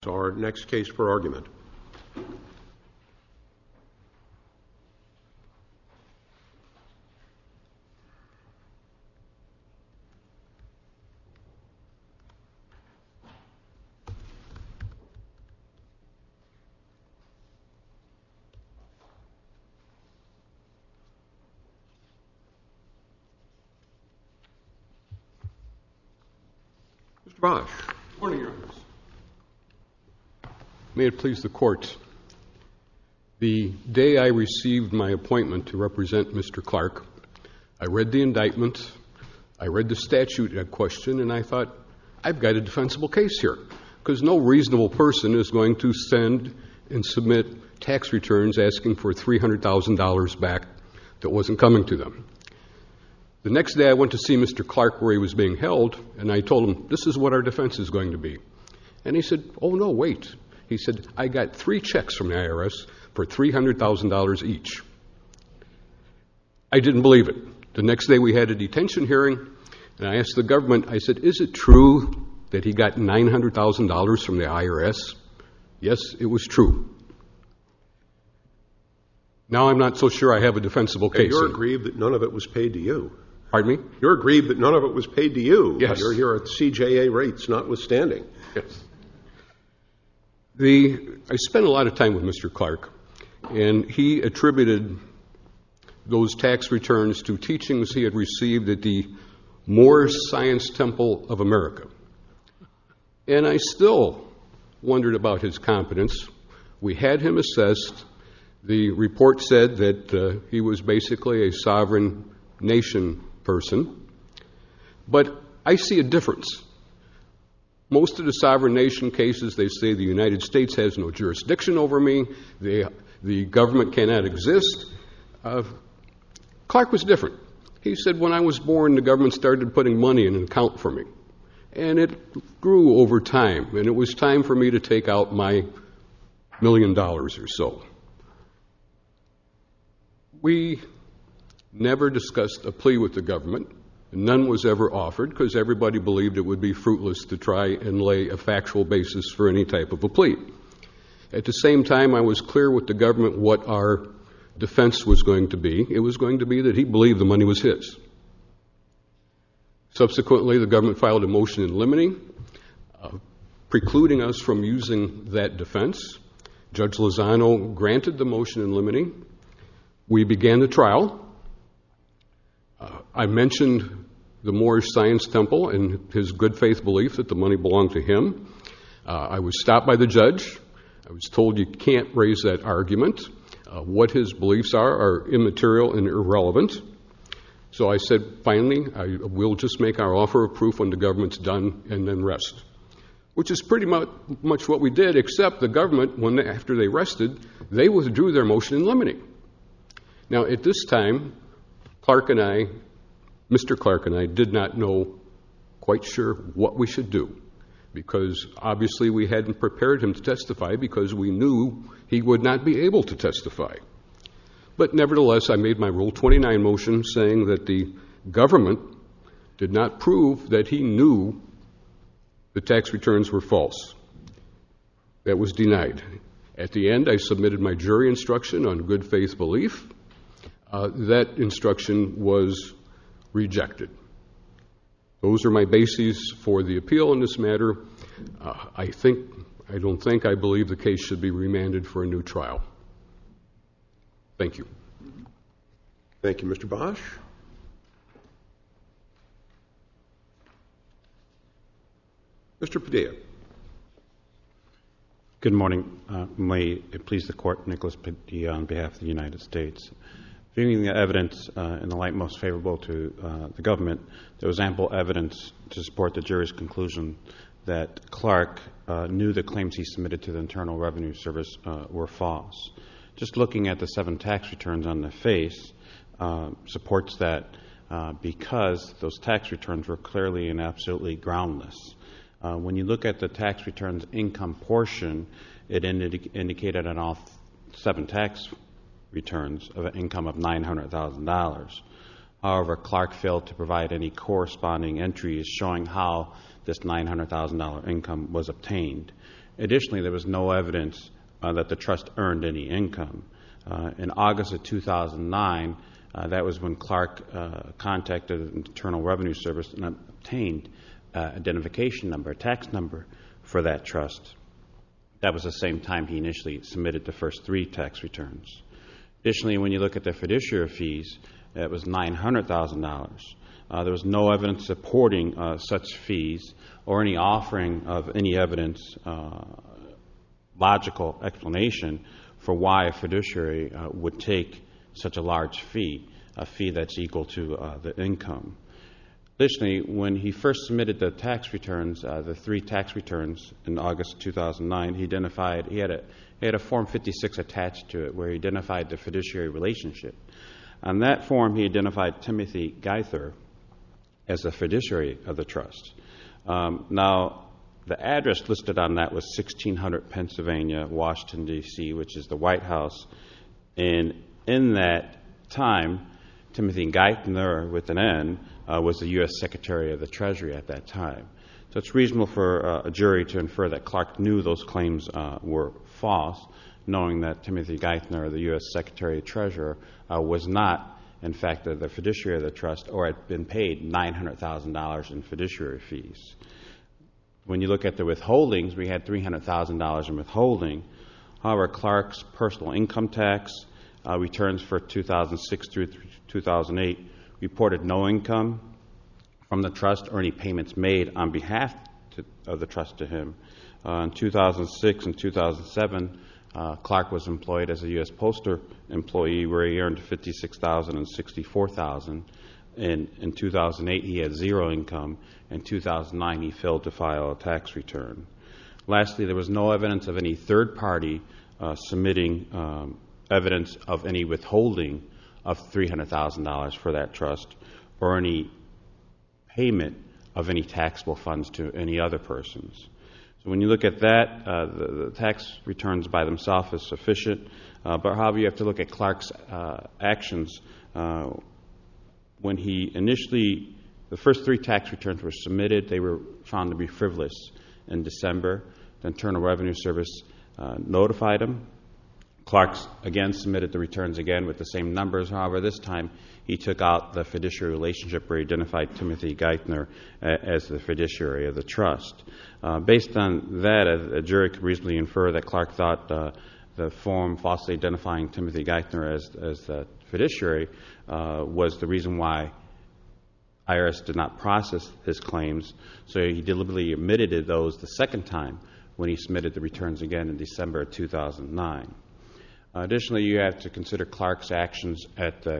Our next case for argument. Mr. Bosch. Good morning, Your Honors. May it please the Court, the day I received my appointment to represent Mr. Clark, I read the indictment, I read the statute at question, and I thought, I've got a defensible case here, because no reasonable person is going to send and submit tax returns asking for $300,000 back that wasn't coming to them. The next day I went to see Mr. Clark where he was being held, and I told him, this is what our defense is going to be. And he said, oh, no, wait. He said, I got 3 checks from the IRS for $300,000 each. I didn't believe it. The next day we had a detention hearing, and I asked the government, I said, is it true that he got $900,000 from the IRS? Yes, it was true. Now I'm not so sure I have a defensible case. You're aggrieved that none of it was paid to you. Pardon me? You're aggrieved that none of it was paid to you. Yes. You're here at CJA rates notwithstanding. Yes. I spent a lot of time with Mr. Clark, and he attributed those tax returns to teachings he had received at the Moore Science Temple of America. And I still wondered about his competence. We had him assessed. The report said that he was basically a sovereign nation person. But I see a difference. Most of the sovereign nation cases, they say the United States has no jurisdiction over me, the government cannot exist. Clark was different. He said, when I was born, the government started putting money in an account for me. And it grew over time, and it was time for me to take out my $1 million or so. We never discussed a plea with the government. None was ever offered because everybody believed it would be fruitless to try and lay a factual basis for any type of a plea. At the same time, I was clear with the government what our defense was going to be. It was going to be that he believed the money was his. Subsequently, the government filed a motion in limine, precluding us from using that defense. Judge Lozano granted the motion in limine. We began the trial. I mentioned the Moore Science Temple and his good faith belief that the money belonged to him. I was stopped by the judge. I was told you can't raise that argument. What his beliefs are immaterial and irrelevant. So I said, finally, we'll just make our offer of proof when the government's done and then rest. Which is pretty much what we did, except the government, after they rested, they withdrew their motion in limine. Now, at this time, Mr. Clark and I did not know quite sure what we should do because obviously we hadn't prepared him to testify because we knew he would not be able to testify. But nevertheless, I made my Rule 29 motion saying that the government did not prove that he knew the tax returns were false. That was denied. At the end, I submitted my jury instruction on good faith belief. That instruction was rejected. Those are my bases for the appeal in this matter. I believe the case should be remanded for a new trial. Thank you. Thank you, Mr. Bosch. Mr. Padilla. Good morning. May it please the Court, Nicholas Padilla on behalf of the United States. Viewing the evidence in the light most favorable to the government, there was ample evidence to support the jury's conclusion that Clark knew the claims he submitted to the Internal Revenue Service were false. Just looking at the 7 tax returns on the face supports that because those tax returns were clearly and absolutely groundless. When you look at the tax returns income portion, it indicated on all 7 tax returns of an income of $900,000. However, Clark failed to provide any corresponding entries showing how this $900,000 income was obtained. Additionally, there was no evidence that the trust earned any income. In August of 2009, that was when Clark contacted the Internal Revenue Service and obtained identification number, a tax number for that trust. That was the same time he initially submitted the first 3 tax returns. Additionally, when you look at the fiduciary fees, it was $900,000. There was no evidence supporting such fees or any offering of any evidence, logical explanation for why a fiduciary would take such a large fee, a fee that's equal to the income. Additionally, when he first submitted the tax returns, the 3 tax returns in August 2009, he had a Form 56 attached to it where he identified the fiduciary relationship. On that form, he identified Timothy Geithner as the fiduciary of the trust. Now, the address listed on that was 1600 Pennsylvania, Washington, D.C., which is the White House. And in that time, Timothy Geithner, with an N, was the U.S. Secretary of the Treasury at that time. So it's reasonable for a jury to infer that Clark knew those claims were false, knowing that Timothy Geithner, the U.S. Secretary of Treasurer, was not, in fact, the fiduciary of the trust or had been paid $900,000 in fiduciary fees. When you look at the withholdings, we had $300,000 in withholding. However, Clark's personal income tax returns for 2006 through 2008 reported no income from the trust or any payments made on behalf of the trust to him. In 2006 and 2007, Clark was employed as a U.S. Postal employee where he earned $56,000 and $64,000. In 2008, he had 0 income. In 2009, he failed to file a tax return. Lastly, there was no evidence of any third party submitting evidence of any withholding of $300,000 for that trust or any payment of any taxable funds to any other persons. So when you look at that, the tax returns by themselves is sufficient, but however, you have to look at Clark's actions. When he initially, the first 3 tax returns were submitted, they were found to be frivolous. In December, the Internal Revenue Service notified him. Clark again submitted the returns again with the same numbers. However, this time he took out the fiduciary relationship where he identified Timothy Geithner as the fiduciary of the trust. Based on that, a jury could reasonably infer that Clark thought the form falsely identifying Timothy Geithner as the fiduciary was the reason why IRS did not process his claims, so he deliberately omitted those the second time when he submitted the returns again in December of 2009. Additionally, you have to consider Clark's actions at the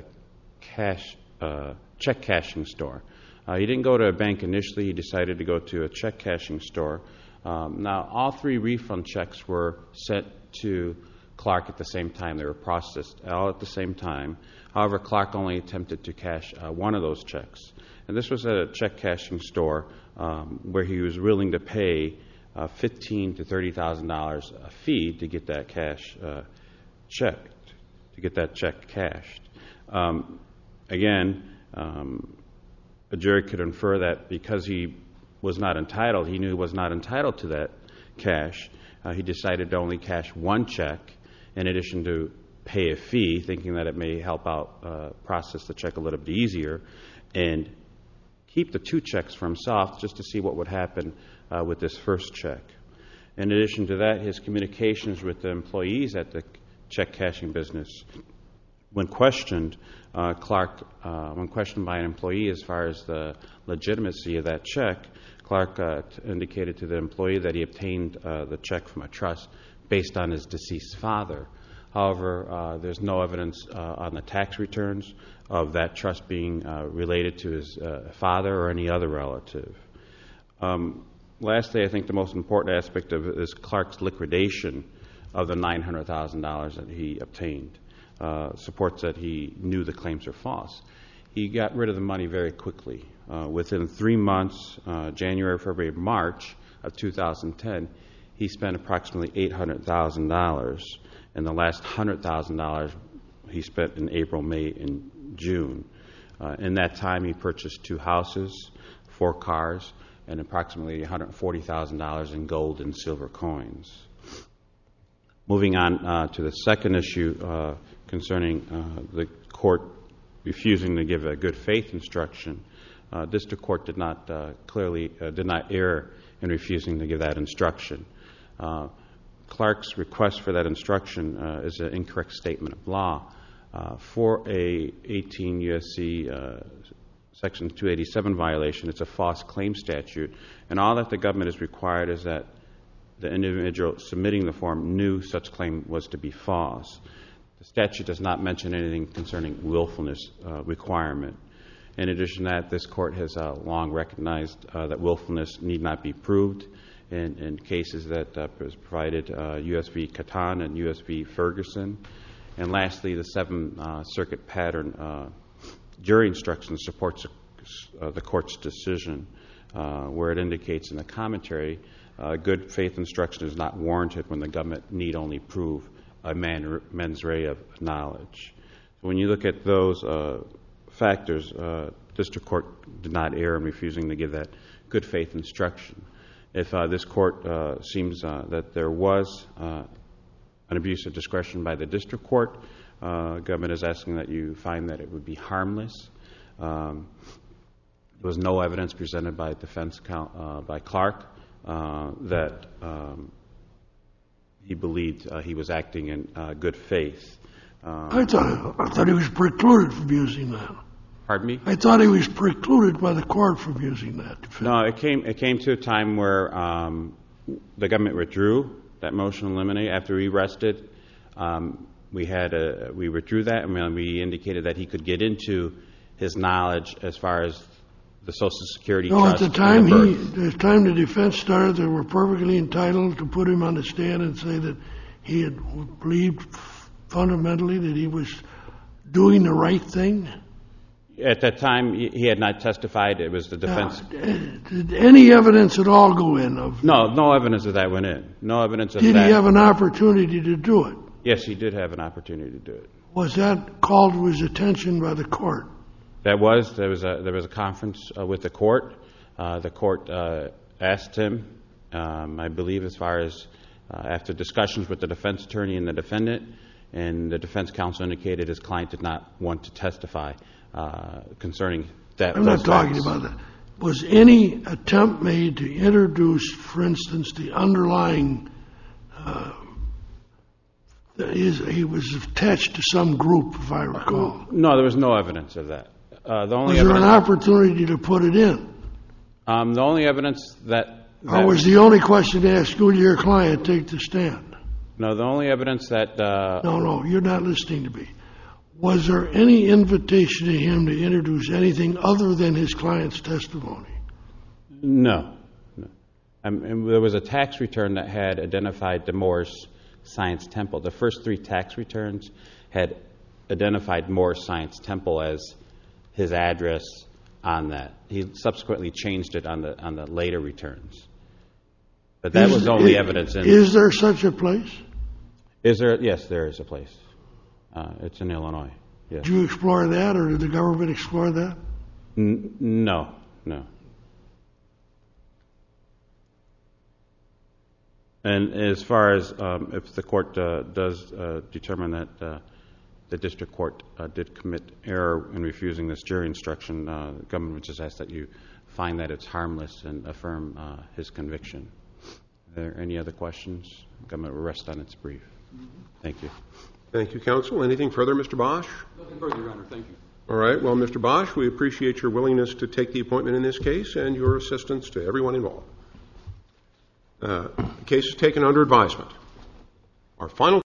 check cashing store. He didn't go to a bank initially. He decided to go to a check cashing store. Now, all 3 refund checks were sent to Clark at the same time. They were processed all at the same time. However, Clark only attempted to cash one of those checks. And this was at a check cashing store where he was willing to pay $15,000 to $30,000 a fee to get that cash checked, to get that check cashed. Again, a jury could infer that because he was not entitled, he knew he was not entitled to that cash, he decided to only cash 1 check in addition to pay a fee, thinking that it may help out process the check a little bit easier, and keep the 2 checks for himself just to see what would happen with this first check. In addition to that, his communications with the employees at the check cashing business, when questioned, when questioned by an employee as far as the legitimacy of that check, Clark indicated to the employee that he obtained the check from a trust based on his deceased father. However, there's no evidence on the tax returns of that trust being related to his father or any other relative. Lastly, I think the most important aspect of it is Clark's liquidation of the $900,000 that he obtained. Supports that he knew the claims are false. He got rid of the money very quickly. Within 3 months, January, February, March of 2010, he spent approximately $800,000, and the last $100,000 he spent in April, May, and June. In that time, he purchased 2 houses, 4 cars, and approximately $140,000 in gold and silver coins. Moving on to the second issue concerning the court refusing to give a good faith instruction, district court did not err in refusing to give that instruction. Clark's request for that instruction is an incorrect statement of law. For a 18 U.S.C. Section 287 violation, it's a false claim statute, and all that the government is required is that the individual submitting the form knew such claim was to be false. The statute does not mention anything concerning willfulness requirement. In addition to that, this court has long recognized that willfulness need not be proved in cases that was provided U.S. v. Catan and U.S. v. Ferguson. And lastly, the Seventh Circuit pattern jury instruction supports the court's decision where it indicates in the commentary good faith instruction is not warranted when the government need only prove a mens rea of knowledge. So when you look at those factors, district court did not err in refusing to give that good faith instruction. If this court seems that there was an abuse of discretion by the district court, government is asking that you find that it would be harmless. There was no evidence presented by defense by Clark that he believed he was acting in good faith. I thought he was precluded from using that. Pardon me? I thought he was precluded by the court from using that. No, it came to a time where the government withdrew that motion to eliminate after he rested. We withdrew that, and we indicated that he could get into his knowledge as far as the Social Security trust. At the time the defense started, they were perfectly entitled to put him on the stand and say that he had believed fundamentally that he was doing the right thing. At that time, he had not testified. It was the defense. Did any evidence at all go in? No evidence of that went in. No evidence of that. Did he have an opportunity to do it? Yes, he did have an opportunity to do it. Was that called to his attention by the court? There was a conference with the court. The court asked him, I believe, as far as after discussions with the defense attorney and the defendant, and the defense counsel indicated his client did not want to testify concerning that. I'm not talking about that. Was any attempt made to introduce, for instance, the underlying, he was attached to some group, if I recall? No, there was no evidence of that. Was there an opportunity to put it in? The only evidence that... Or was the only question asked, would your client take the stand? No, the only evidence that... No, you're not listening to me. Was there any invitation to him to introduce anything other than his client's testimony? No. And there was a tax return that had identified the Moores Science Temple. The first 3 tax returns had identified Moores Science Temple as his address on that. He subsequently changed it on the later returns. But that was only evidence. Is there such a place? Is there? Yes, there is a place. It's in Illinois. Yes. Did you explore that, or did the government explore that? No. And as far as if the court does determine that the district court did commit error in refusing this jury instruction, the government would just ask that you find that it's harmless and affirm his conviction. Are there any other questions? The government will rest on its brief. Thank you. Thank you, counsel. Anything further, Mr. Bosch? Nothing further, Your Honor. Thank you. All right. Well, Mr. Bosch, we appreciate your willingness to take the appointment in this case and your assistance to everyone involved. The case is taken under advisement. Our final